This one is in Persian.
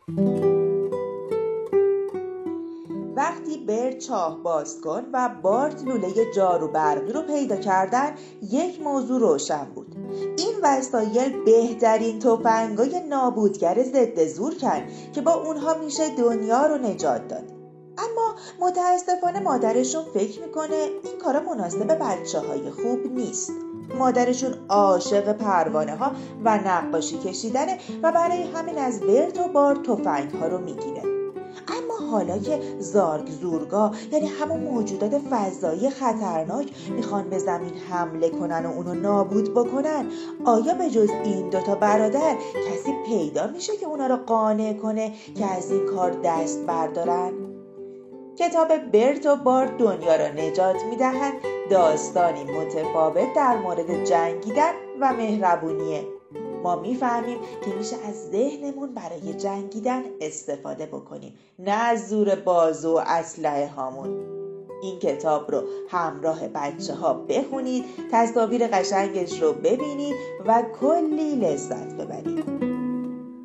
وقتی برت چاه باز کن و بارت لوله جارو برقی رو پیدا کردن، یک موضوع روشن بود. این وسایل بهترین تفنگای نابودگر ضد زورکن که با اونها میشه دنیا رو نجات داد. اما متاسفانه مادرشون فکر میکنه این کارا مناسب بچه‌های خوب نیست. مادرشون عاشق پروانه ها و نقاشی کشیدنه و برای همین از برت و بارت تفنگ ها رو میگیره. اما حالا که زارگ زورگا، یعنی همون موجودات فضایی خطرناک، میخوان به زمین حمله کنن و اونو نابود بکنن، آیا به جز این دوتا برادر کسی پیدا میشه که اونا رو قانع کنه که از این کار دست بردارن؟ کتاب برت و بارت دنیا را نجات میدهند داستانی متفاوت در مورد جنگیدن و مهربونیه. ما میفهمیم که میشه از ذهنمون برای جنگیدن استفاده بکنیم، نه از زور بازو و اسلحه هامون. این کتاب رو همراه بچه ها بخونید، تصاویر قشنگش رو ببینید و کلی لذت ببرید.